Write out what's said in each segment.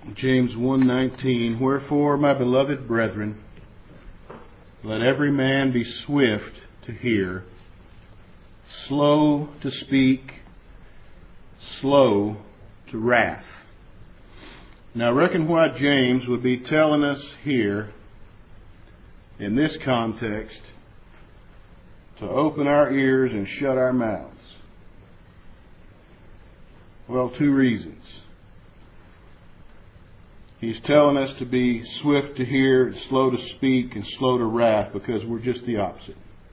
James 1:19, wherefore, my beloved brethren, let every man be swift to hear, slow to speak, slow to wrath. Now, I reckon what James would be telling us here in this context to open our ears and shut our mouths. Well, two reasons. He's telling us to be swift to hear, slow to speak, and slow to wrath, because we're just the opposite.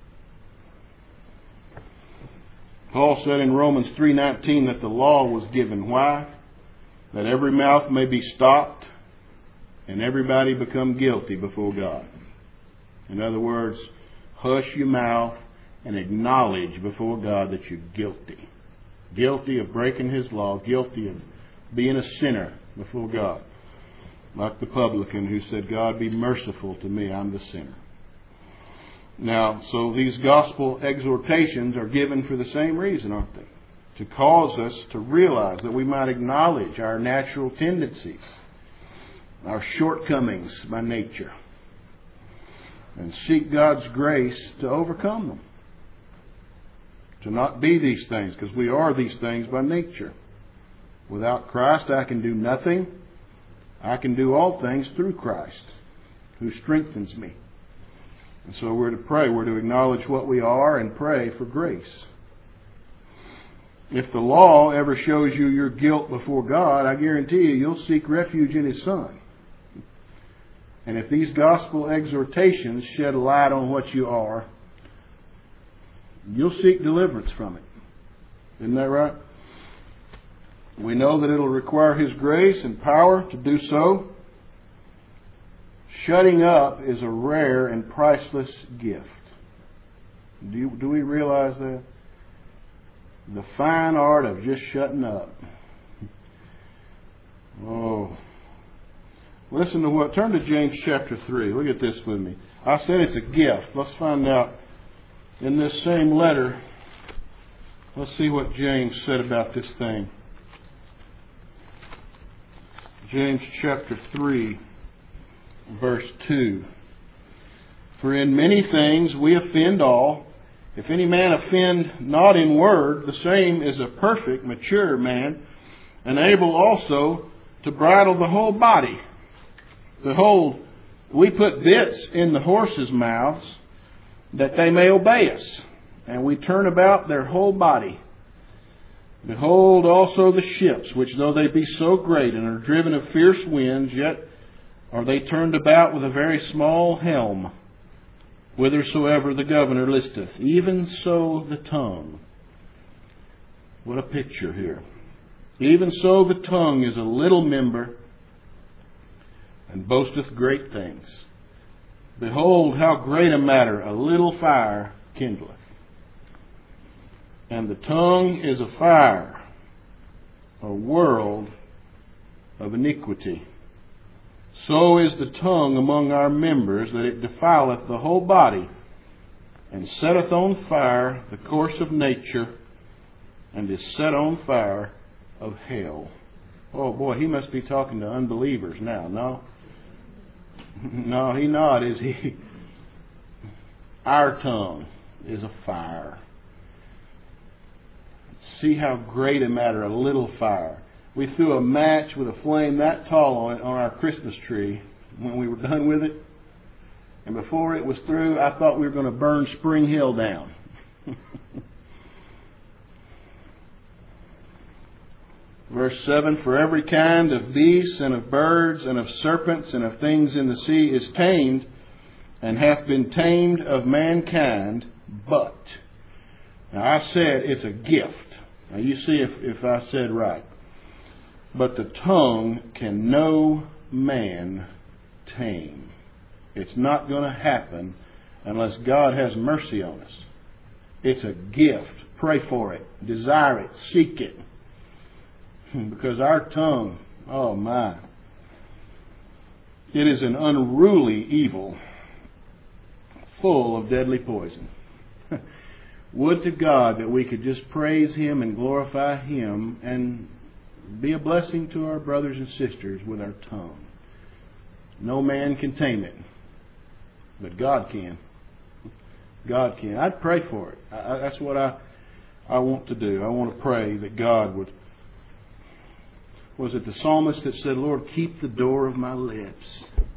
Paul said in Romans 3:19 that the law was given. Why? That every mouth may be stopped and everybody become guilty before God. In other words, hush your mouth and acknowledge before God that you're guilty. Guilty of breaking His law, guilty of being a sinner before God. Like the publican who said, God, be merciful to me, I'm the sinner. Now, so these gospel exhortations are given for the same reason, aren't they? To cause us to realize that we might acknowledge our natural tendencies, our shortcomings by nature, and seek God's grace to overcome them. To not be these things, because we are these things by nature. Without Christ, I can do nothing. I can do all things through Christ, who strengthens me. And so we're to pray. We're to acknowledge what we are and pray for grace. If the law ever shows you your guilt before God, I guarantee you'll seek refuge in His Son. And if these gospel exhortations shed a light on what you are, you'll seek deliverance from it. Isn't that right? We know that it'll require His grace and power to do so. Shutting up is a rare and priceless gift. Do we realize that? The fine art of just shutting up. Oh. Listen to what... Turn to James chapter 3. Look at this with me. I said it's a gift. Let's find out in this same letter. Let's see what James said about this thing. James chapter 3, verse 2. For in many things we offend all. If any man offend not in word, the same is a perfect, mature man, and able also to bridle the whole body. Behold, we put bits in the horses' mouths, that they may obey us, and we turn about their whole body. Behold also the ships, which though they be so great and are driven of fierce winds, yet are they turned about with a very small helm, whithersoever the governor listeth. Even so the tongue. What a picture here. Even so the tongue is a little member, and boasteth great things. Behold, how great a matter a little fire kindleth. And the tongue is a fire, a world of iniquity. So is the tongue among our members, that it defileth the whole body, and setteth on fire the course of nature, and is set on fire of hell. Oh boy, he must be talking to unbelievers now. No, he not, is he? Our tongue is a fire. See how great a matter a little fire. We threw a match with a flame that tall on it on our Christmas tree when we were done with it. And before it was through, I thought we were going to burn Spring Hill down. Verse 7, for every kind of beasts and of birds and of serpents and of things in the sea is tamed and hath been tamed of mankind, but... Now I said it's a gift. Now you see if I said right. But the tongue can no man tame. It's not going to happen unless God has mercy on us. It's a gift. Pray for it. Desire it. Seek it. Because our tongue, oh my, it is an unruly evil full of deadly poison. Would to God that we could just praise Him and glorify Him and be a blessing to our brothers and sisters with our tongue. No man can tame it, but God can. God can. I'd pray for it. That's what I want to do. I want to pray that God would... Was it the psalmist that said, Lord, keep the door of my lips?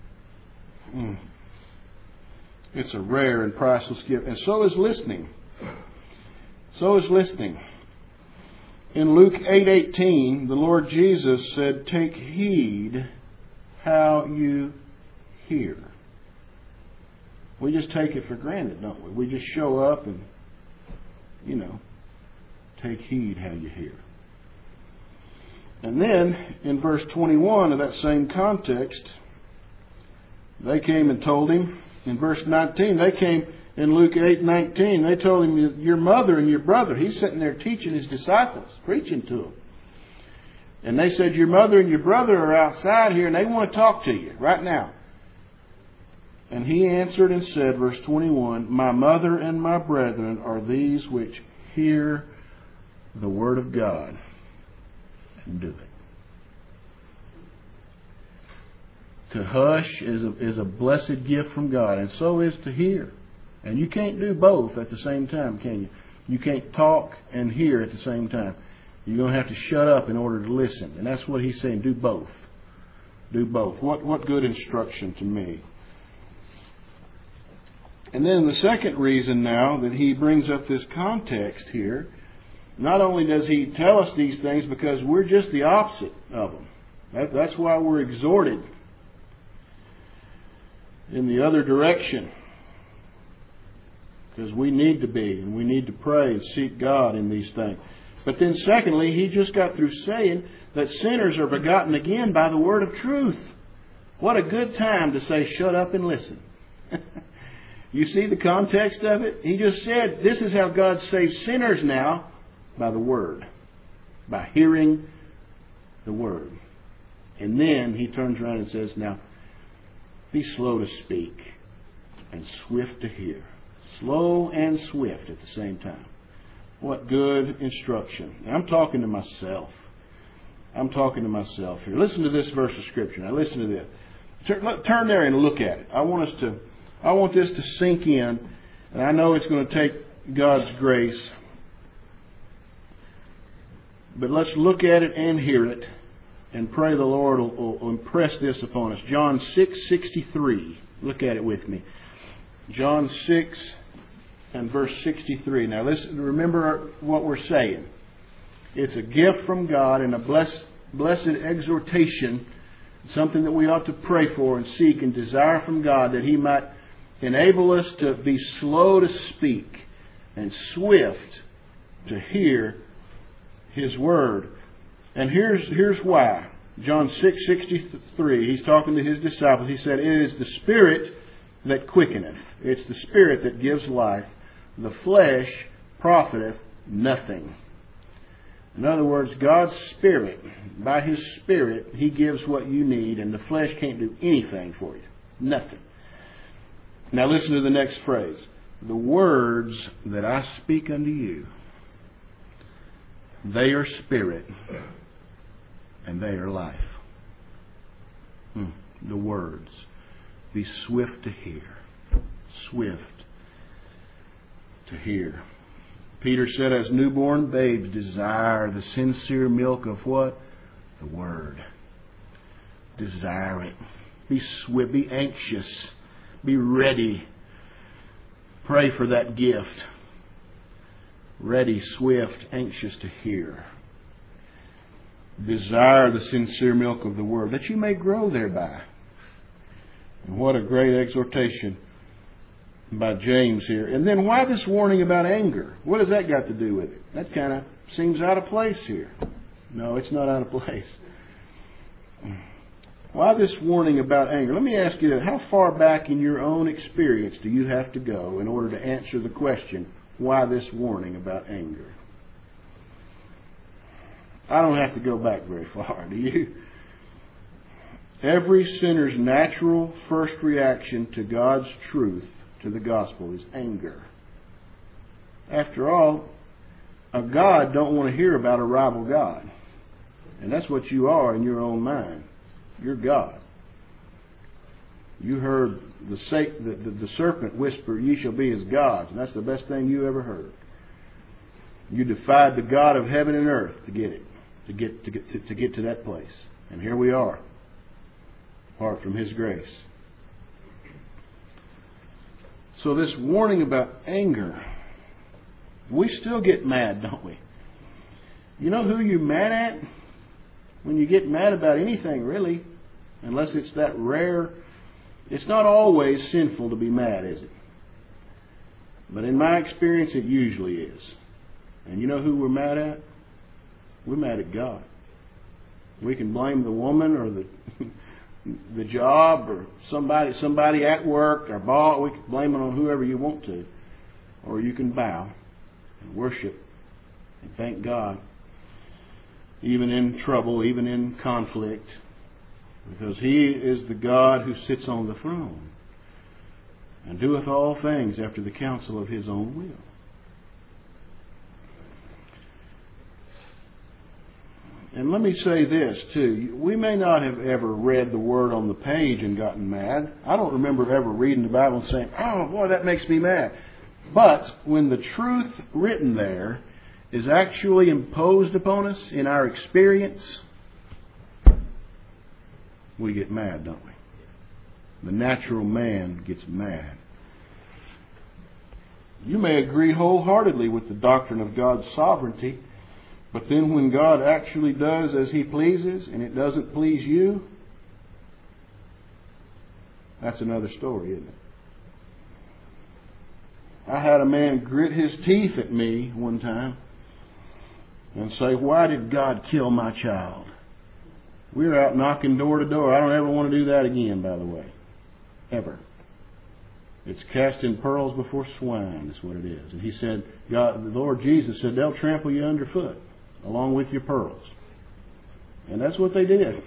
It's a rare and priceless gift. And so is listening. So is listening. In Luke 8:18, the Lord Jesus said, take heed how you hear. We just take it for granted, don't we? We just show up and, take heed how you hear. And then, in verse 21 of that same context, they came and told him. In verse 19, they came in Luke 8:19. They told him, your mother and your brother. He's sitting there teaching his disciples, preaching to them. And they said, your mother and your brother are outside here and they want to talk to you right now. And he answered and said, verse 21, my mother and my brethren are these which hear the word of God and do it. To hush is a blessed gift from God, and so is to hear. And you can't do both at the same time, can you? You can't talk and hear at the same time. You're going to have to shut up in order to listen. And that's what he's saying. Do both. Do both. What good instruction to me. And then the second reason now that he brings up this context here, not only does he tell us these things because we're just the opposite of them. That's why we're exhorted in the other direction. Because we need to be, and we need to pray and seek God in these things. But then secondly, he just got through saying that sinners are begotten again by the word of truth. What a good time to say, shut up and listen. You see the context of it? He just said, this is how God saves sinners now, by the Word. By hearing the Word. And then he turns around and says, now, be slow to speak and swift to hear. Slow and swift at the same time. What good instruction. Now, I'm talking to myself. I'm talking to myself here. Listen to this verse of Scripture. Now listen to this. Turn there and look at it. I want this to sink in, and I know it's going to take God's grace. But let's look at it and hear it, and pray the Lord will impress this upon us. John 6:63. Look at it with me. John 6 and verse 63. Now listen, remember what we're saying. It's a gift from God and a blessed exhortation, something that we ought to pray for and seek and desire from God, that He might enable us to be slow to speak and swift to hear His Word. And here's why. John 6:63, He's talking to His disciples. He said, it is the Spirit that quickeneth. It's the Spirit that gives life. The flesh profiteth nothing. In other words, God's Spirit, by His Spirit, He gives what you need, and the flesh can't do anything for you. Nothing. Now listen to the next phrase. The words that I speak unto you, they are spirit, and they are life. The words. Be swift to hear. Swift to hear. Peter said, as newborn babes desire the sincere milk of what? The Word. Desire it. Be swift. Be anxious. Be ready. Pray for that gift. Ready, swift, anxious to hear. Desire the sincere milk of the Word, that you may grow thereby. And what a great exhortation by James here. And then why this warning about anger? What has that got to do with it? That kind of seems out of place here. No, it's not out of place. Why this warning about anger? Let me ask you, how far back in your own experience do you have to go in order to answer the question, why this warning about anger? I don't have to go back very far, do you? Every sinner's natural first reaction to God's truth, to the gospel, is anger. After all, a God don't want to hear about a rival God. And that's what you are in your own mind. You're God. You heard the serpent whisper, "Ye shall be as gods." And that's the best thing you ever heard. You defied the God of heaven and earth to get it, to get to that place. And here we are, apart from His grace. So this warning about anger, we still get mad, don't we? You know who you're mad at? When you get mad about anything, really, unless it's that rare. It's not always sinful to be mad, is it? But in my experience, it usually is. And you know who we're mad at? We're mad at God. We can blame the woman or the job or somebody at work, our boss. We can blame it on whoever you want to. Or you can bow and worship and thank God, even in trouble, even in conflict. Because He is the God who sits on the throne and doeth all things after the counsel of His own will. And let me say this too. We may not have ever read the word on the page and gotten mad. I don't remember ever reading the Bible and saying, "Oh boy, that makes me mad." But when the truth written there is actually imposed upon us in our experience, we get mad, don't we? The natural man gets mad. You may agree wholeheartedly with the doctrine of God's sovereignty, but then when God actually does as He pleases and it doesn't please you, that's another story, isn't it? I had a man grit his teeth at me one time and say, "Why did God kill my child?" We were out knocking door to door. I don't ever want to do that again, by the way. Ever. It's casting pearls before swine, is what it is. And he said, the Lord Jesus said, "They'll trample you underfoot along with your pearls." And that's what they did.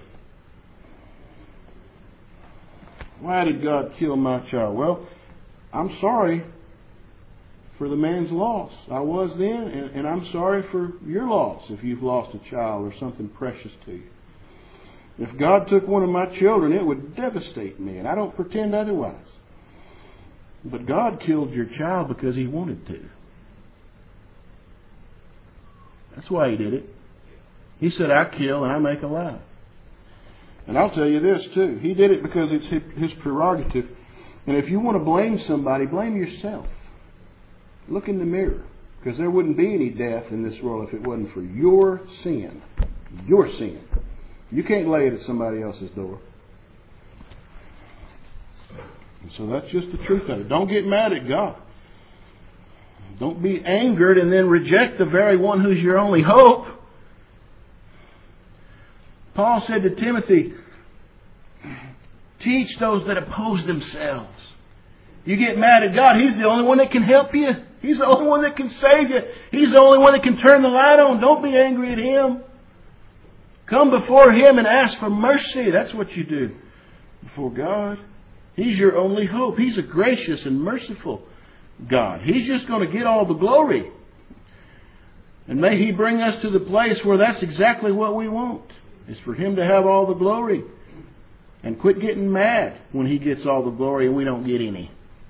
Why did God kill my child? Well, I'm sorry for the man's loss. I was then, and I'm sorry for your loss if you've lost a child or something precious to you. If God took one of my children, it would devastate me, and I don't pretend otherwise. But God killed your child because He wanted to. That's why He did it. He said, "I kill and I make alive." And I'll tell you this too. He did it because it's His prerogative. And if you want to blame somebody, blame yourself. Look in the mirror. Because there wouldn't be any death in this world if it wasn't for your sin. Your sin. You can't lay it at somebody else's door. And so that's just the truth of it. Don't get mad at God. Don't be angered and then reject the very one who's your only hope. Paul said to Timothy, "Teach those that oppose themselves." You get mad at God, He's the only one that can help you. He's the only one that can save you. He's the only one that can turn the light on. Don't be angry at Him. Come before Him and ask for mercy. That's what you do before God. He's your only hope. He's a gracious and merciful God. He's just going to get all the glory. And may He bring us to the place where that's exactly what we want. Is for Him to have all the glory. And quit getting mad when He gets all the glory and we don't get any.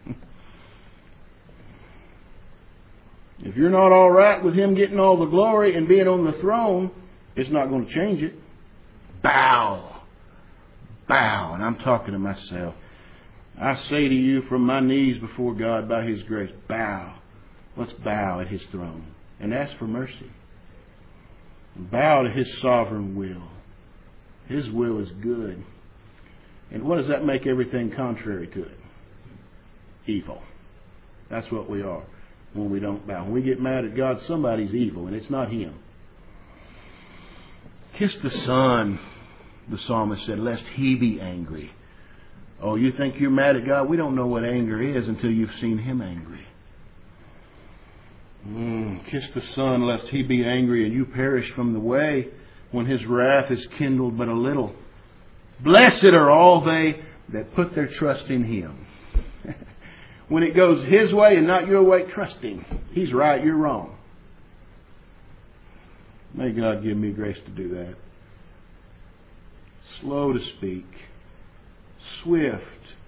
If you're not all right with Him getting all the glory and being on the throne, it's not going to change it. Bow. Bow. And I'm talking to myself. I say to you from my knees before God by His grace, bow. Let's bow at His throne and ask for mercy. Bow to His sovereign will. His will is good. And what does that make everything contrary to it? Evil. That's what we are when we don't bow. When we get mad at God, somebody's evil, and it's not Him. Kiss the Son, the psalmist said, lest He be angry. Oh, you think you're mad at God? We don't know what anger is until you've seen Him angry. Kiss the Son, lest He be angry and you perish from the way when His wrath is kindled but a little. Blessed are all they that put their trust in Him. When it goes His way and not your way, trust Him. He's right, you're wrong. May God give me grace to do that. slow to speak, swift.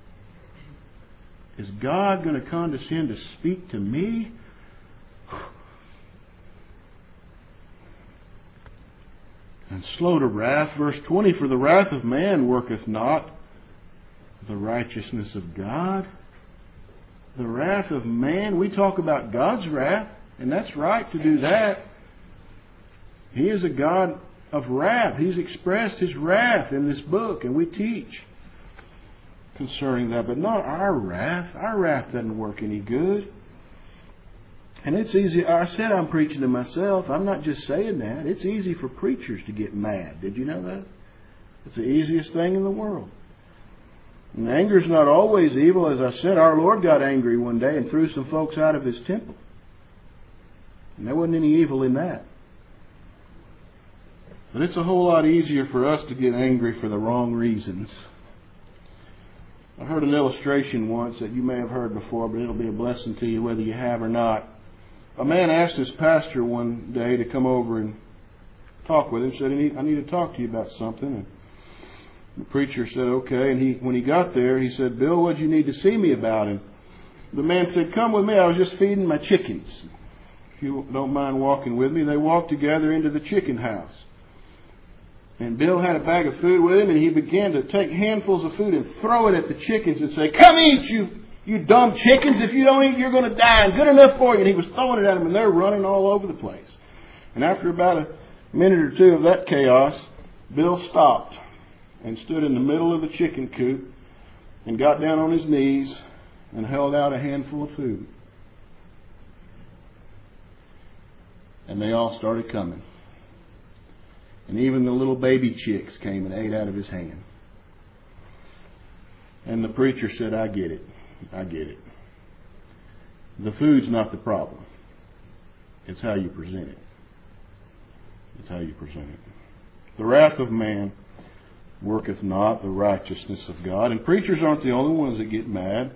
Is God going to condescend to speak to me? And slow to wrath, verse 20, for the wrath of man worketh not the righteousness of God. The wrath of man, we talk about God's wrath, and that's right to do that. He is a God of wrath. He's expressed His wrath in this book, and we teach concerning that, but not our wrath. Our wrath doesn't work any good. And it's easy. I said I'm preaching to myself. I'm not just saying that. It's easy for preachers to get mad. Did you know that? It's the easiest thing in the world. And anger is not always evil. As I said, our Lord got angry one day and threw some folks out of His temple. And there wasn't any evil in that. But it's a whole lot easier for us to get angry for the wrong reasons. I heard an illustration once that you may have heard before, but it'll be a blessing to you whether you have or not. A man asked his pastor one day to come over and talk with him. He said, I need to talk to you about something. And the preacher said, okay. And when he got there, he said, Bill, what do you need to see me about? And the man said, come with me. I was just feeding my chickens. If you don't mind walking with me. They walked together into the chicken house. And Bill had a bag of food with him, and he began to take handfuls of food and throw it at the chickens and say, come eat, you dumb chickens. If you don't eat, you're going to die. And good enough for you. And he was throwing it at them, and they're running all over the place. And after about a minute or two of that chaos, Bill stopped and stood in the middle of the chicken coop and got down on his knees and held out a handful of food. And they all started coming. And even the little baby chicks came and ate out of his hand. And the preacher said, I get it. I get it. The food's not the problem. It's how you present it. It's how you present it. The wrath of man worketh not the righteousness of God. And preachers aren't the only ones that get mad.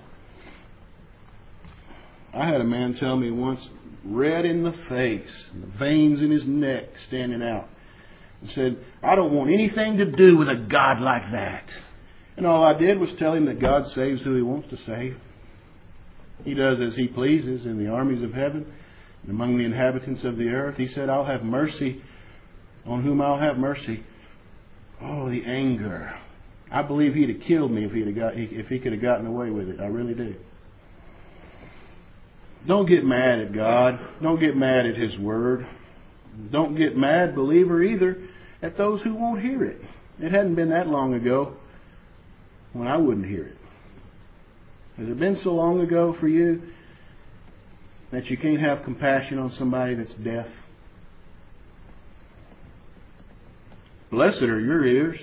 I had a man tell me once, red in the face, and the veins in his neck standing out. And said, I don't want anything to do with a God like that. And all I did was tell him that God saves who He wants to save. He does as He pleases in the armies of heaven and among the inhabitants of the earth. He said, I'll have mercy on whom I'll have mercy. Oh, the anger. I believe He'd have killed me if he could have gotten away with it. I really do. Don't get mad at God. Don't get mad at His Word. Don't get mad, believer, either at those who won't hear it. It hadn't been that long ago when I wouldn't hear it. Has it been so long ago for you that you can't have compassion on somebody that's deaf? Blessed are your ears,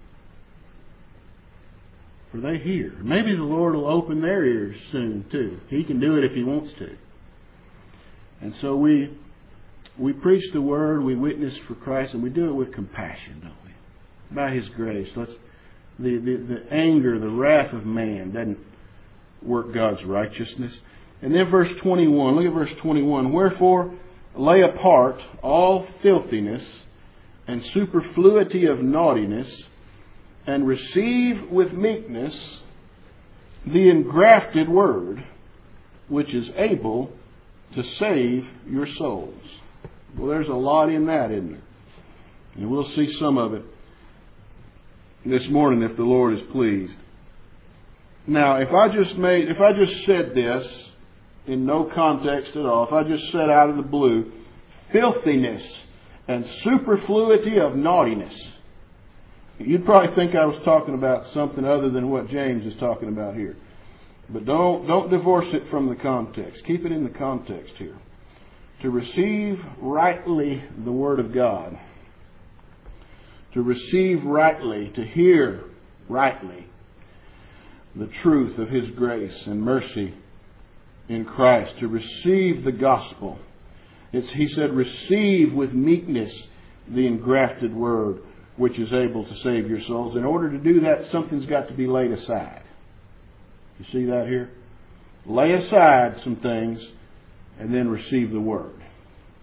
for they hear. Maybe the Lord will open their ears soon, too. He can do it if He wants to. And so we preach the Word, we witness for Christ, and we do it with compassion, don't we? By His grace. The anger, the wrath of man doesn't work God's righteousness. And then verse 21, look at verse 21. Wherefore lay apart all filthiness and superfluity of naughtiness, and receive with meekness the engrafted word, which is able to save your souls. Well, there's a lot in that, isn't there? And we'll see some of it this morning if the Lord is pleased. Now, if I just said this in no context at all, if I just said out of the blue, filthiness and superfluity of naughtiness, you'd probably think I was talking about something other than what James is talking about here. But don't divorce it from the context. Keep it in the context here. To receive rightly the Word of God. To receive rightly, to hear rightly the truth of His grace and mercy in Christ. To receive the gospel. He said, receive with meekness the engrafted word, which is able to save your souls. In order to do that, something's got to be laid aside. You see that here? Lay aside some things and then receive the Word.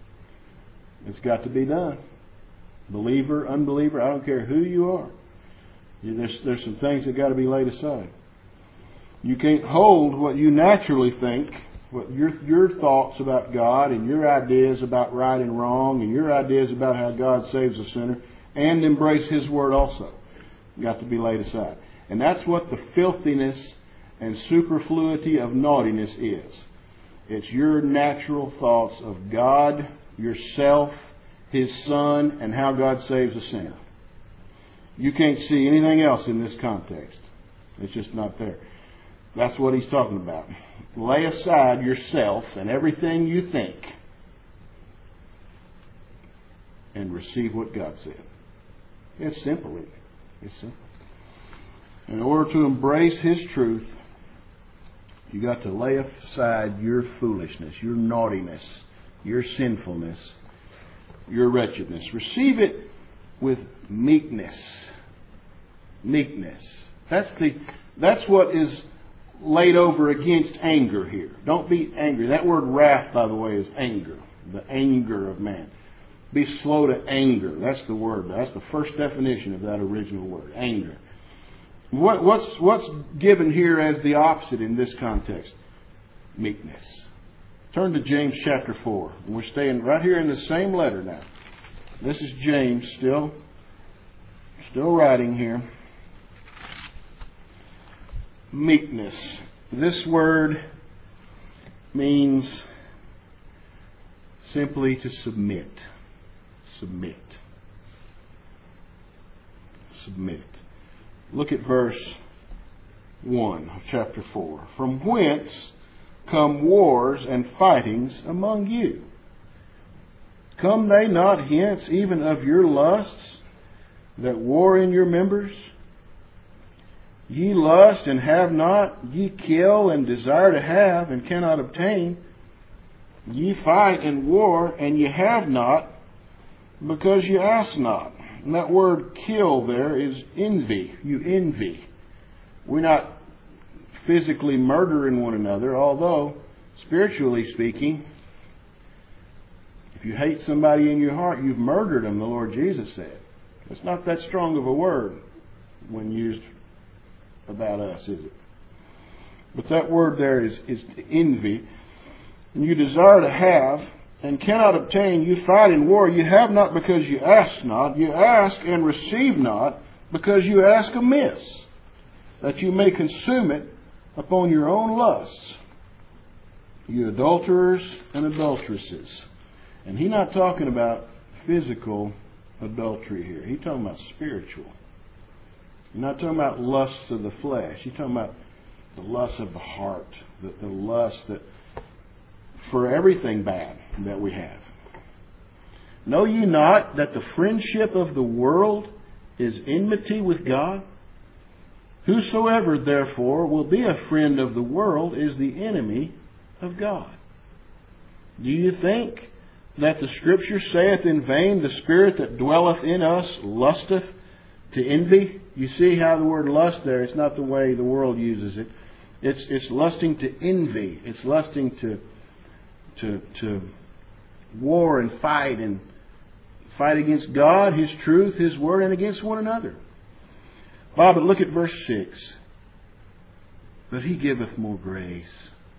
It's got to be done. Believer, unbeliever, I don't care who you are. There's some things that got to be laid aside. You can't hold what you naturally think, what your thoughts about God and your ideas about right and wrong and your ideas about how God saves a sinner, and embrace His Word also. Got to be laid aside. And that's what the filthiness and superfluity of naughtiness is. It's your natural thoughts of God, yourself, His Son, and how God saves a sinner. You can't see anything else in this context. It's just not there. That's what he's talking about. Lay aside yourself and everything you think and receive what God said. It's simple, isn't it? It's simple. In order to embrace His truth, you got to lay aside your foolishness, your naughtiness, your sinfulness, your wretchedness. Receive it with meekness. Meekness. That's what is laid over against anger here. Don't be angry. That word wrath, by the way, is anger. The anger of man. Be slow to anger. That's the word. That's the first definition of that original word. Anger. What's given here as the opposite in this context? Meekness. Turn to James chapter 4. And we're staying right here in the same letter now. This is James still writing here. Meekness. This word means simply to submit. Submit. Submit. Look at verse 1 of chapter 4. From whence come wars and fightings among you? Come they not hence even of your lusts that war in your members? Ye lust and have not, ye kill and desire to have and cannot obtain. Ye fight and war and ye have not, because ye ask not. And that word kill there is envy. You envy. We're not physically murdering one another, although, spiritually speaking, if you hate somebody in your heart, you've murdered them, the Lord Jesus said. It's not that strong of a word when used about us, is it? But that word there is envy. And you desire to have and cannot obtain. You fight in war. You have not because you ask not. You ask and receive not because you ask amiss, that you may consume it upon your own lusts. You adulterers and adulteresses. And he's not talking about physical adultery here. He's talking about spiritual. He's not talking about lusts of the flesh. He's talking about the lust of the heart, the lust that for everything bad that we have. Know ye not that the friendship of the world is enmity with God? Whosoever therefore will be a friend of the world is the enemy of God. Do you think that the Scripture saith in vain, the Spirit that dwelleth in us lusteth to envy? You see how the word lust there, it's not the way the world uses it. It's lusting to envy. It's lusting to war and fight against God, His truth, His Word, and against one another. But look at verse 6. But He giveth more grace.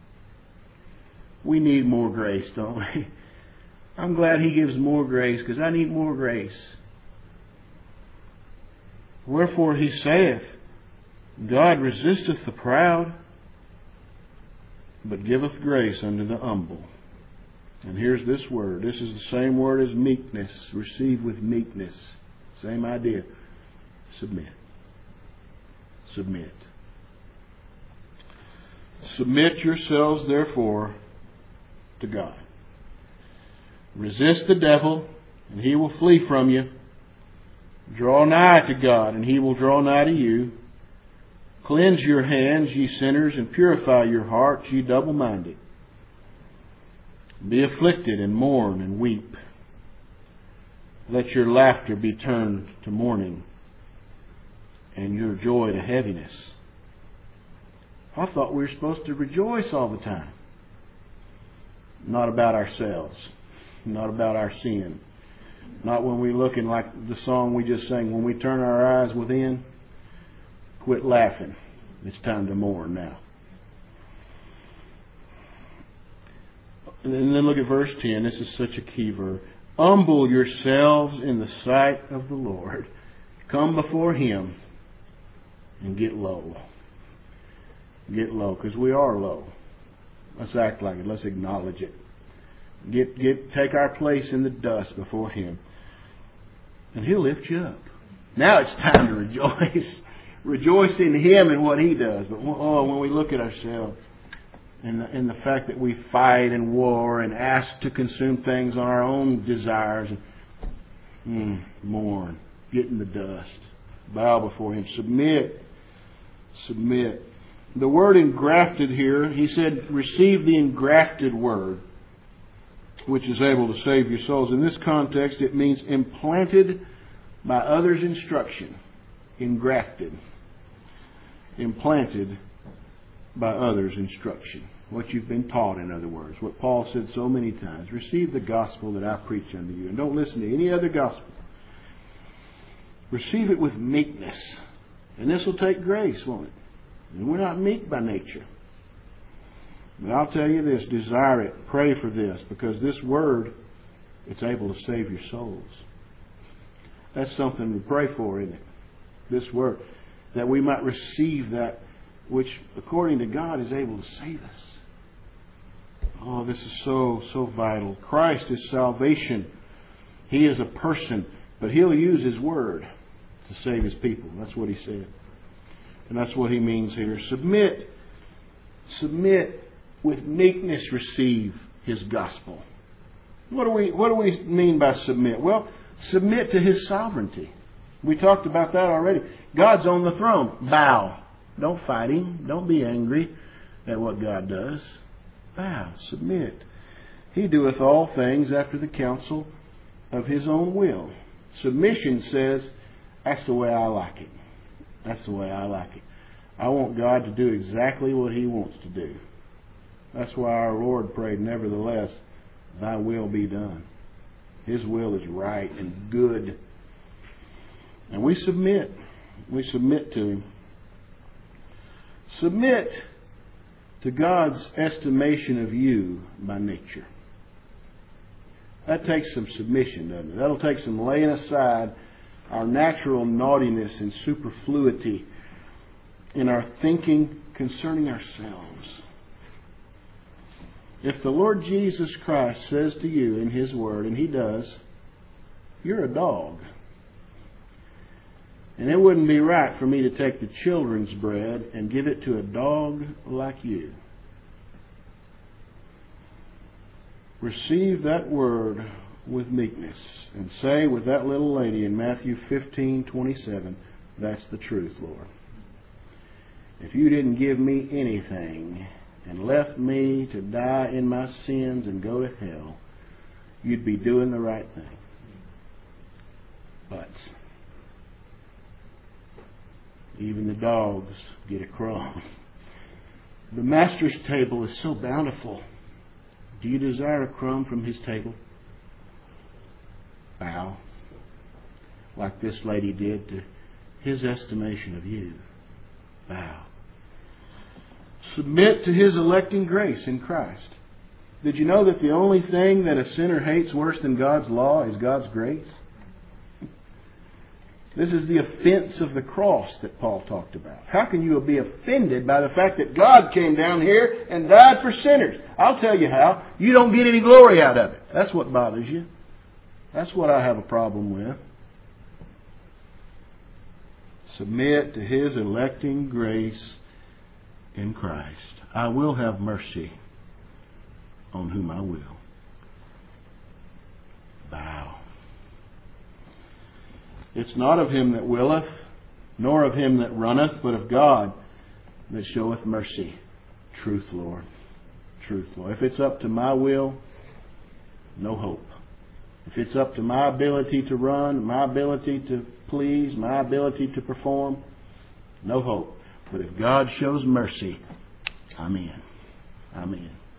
We need more grace, don't we? I'm glad He gives more grace because I need more grace. Wherefore He saith, God resisteth the proud, but giveth grace unto the humble. And here's this word. This is the same word as meekness. Receive with meekness. Same idea. Submit. Submit. Submit yourselves, therefore, to God. Resist the devil, and he will flee from you. Draw nigh to God, and He will draw nigh to you. Cleanse your hands, ye sinners, and purify your hearts, ye double-minded. Be afflicted, and mourn, and weep. Let your laughter be turned to mourning, and your joy to heaviness. I thought we were supposed to rejoice all the time. Not about ourselves. Not about our sin. Not when we're looking like the song we just sang, when we turn our eyes within. quit laughing. It's time to mourn now. And then look at verse 10. This is such a key verse. Humble yourselves in the sight of the Lord. Come before Him and get low. Get low, because we are low. Let's act like it. Let's acknowledge it. Take our place in the dust before Him. And He'll lift you up. Now it's time to rejoice. Rejoice in Him and what He does. But when we look at ourselves and the fact that we fight and war and ask to consume things on our own desires, mourn, get in the dust, bow before Him, submit. The word engrafted here, he said, receive the engrafted word, which is able to save your souls. In this context, it means implanted by others' instruction. Engrafted. Implanted by others' instruction. What you've been taught, in other words. What Paul said so many times. Receive the gospel that I preach unto you. And don't listen to any other gospel. Receive it with meekness. And this will take grace, won't it? And we're not meek by nature. But I'll tell you this, desire it, pray for this, because this word, it's able to save your souls. That's something to pray for, isn't it? This word, that we might receive that which, according to God, is able to save us. Oh, this is so vital. Christ is salvation. He is a person, but He'll use His word to save His people. That's what He said. And that's what He means here. Submit with meekness, receive His gospel. What do we mean by submit? Well, submit to His sovereignty. We talked about that already. God's on the throne. Bow. Don't fight Him. Don't be angry at what God does. Bow. Submit. He doeth all things after the counsel of His own will. Submission says, that's the way I like it. That's the way I like it. I want God to do exactly what He wants to do. That's why our Lord prayed, nevertheless, Thy will be done. His will is right and good. And we submit. We submit to Him. Submit to God's estimation of you by nature. That takes some submission, doesn't it? That'll take some laying aside our natural naughtiness and superfluity in our thinking concerning ourselves. If the Lord Jesus Christ says to you in His Word, and He does, you're a dog. And it wouldn't be right for me to take the children's bread and give it to a dog like you. Receive that word with meekness and say with that little lady in Matthew 15:27, that's the truth, Lord. If you didn't give me anything and left me to die in my sins and go to hell, you'd be doing the right thing. But even the dogs get a crumb. The Master's table is so bountiful. Do you desire a crumb from His table? Bow, like this lady did, to His estimation of you. Bow. Submit to His electing grace in Christ. Did you know that the only thing that a sinner hates worse than God's law is God's grace? This is the offense of the cross that Paul talked about. How can you be offended by the fact that God came down here and died for sinners? I'll tell you how. You don't get any glory out of it. That's what bothers you. That's what I have a problem with. Submit to His electing grace in Christ. I will have mercy on whom I will. Bow. It's not of him that willeth, nor of him that runneth, but of God that showeth mercy. Truth, Lord. Truth, Lord. If it's up to my will, no hope. If it's up to my ability to run, my ability to please, my ability to perform, no hope. But if God shows mercy, I'm in. I'm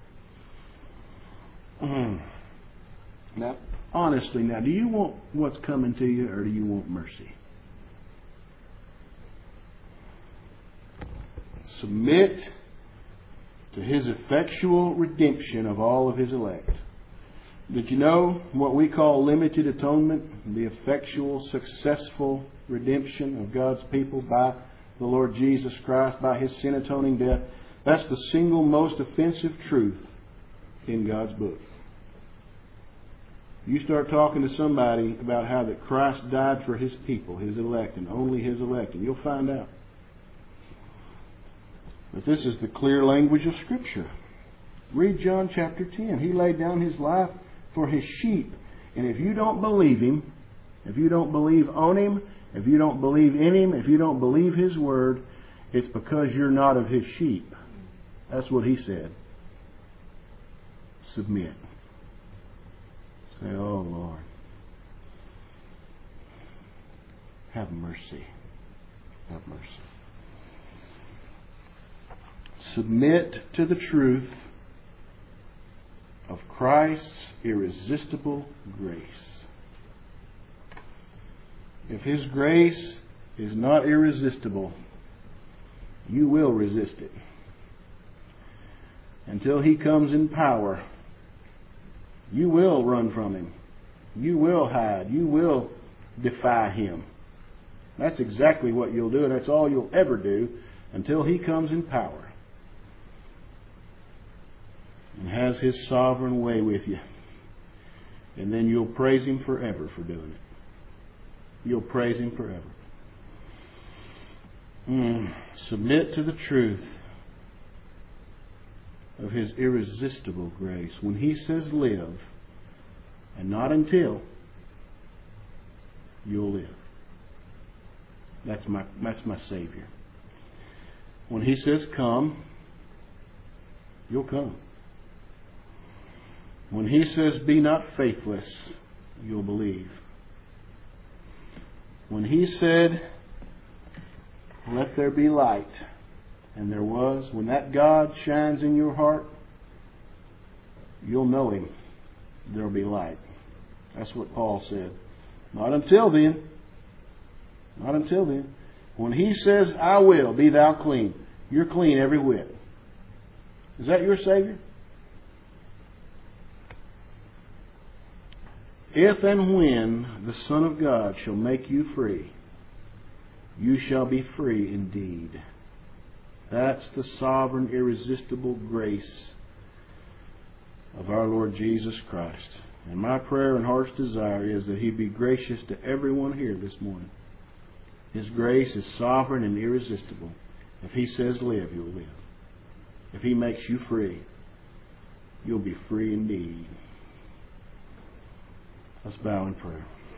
in. Now, honestly, now, do you want what's coming to you, or do you want mercy? Submit to His effectual redemption of all of His elect. Did you know what we call limited atonement? The effectual, successful redemption of God's people by the Lord Jesus Christ, by His sin atoning death. That's the single most offensive truth in God's book. You start talking to somebody about how that Christ died for His people, His elect, and only His elect, and you'll find out. But this is the clear language of Scripture. Read John chapter 10. He laid down His life for His sheep. And if you don't believe Him, if you don't believe on Him, if you don't believe in Him, if you don't believe His Word, it's because you're not of His sheep. That's what He said. Submit. Say, oh Lord, have mercy. Have mercy. Submit to the truth of Christ's irresistible grace. If His grace is not irresistible, you will resist it. Until He comes in power, you will run from Him. You will hide. You will defy Him. That's exactly what you'll do, and that's all you'll ever do until He comes in power and has His sovereign way with you. And then you'll praise Him forever for doing it. You'll praise Him forever. Submit to the truth of His irresistible grace. When He says live, and not until, you'll live. That's my Savior. When He says come, you'll come. When He says be not faithless, you'll believe. When He said let there be light, and there was, when that God shines in your heart, you'll know Him. There'll be light. That's what Paul said. Not until then. Not until then. When He says, I will, be thou clean, you're clean every whit. Is that your Savior? If and when the Son of God shall make you free, you shall be free indeed. That's the sovereign, irresistible grace of our Lord Jesus Christ. And my prayer and heart's desire is that He be gracious to everyone here this morning. His grace is sovereign and irresistible. If He says live, you'll live. If He makes you free, you'll be free indeed. Let's bow in prayer.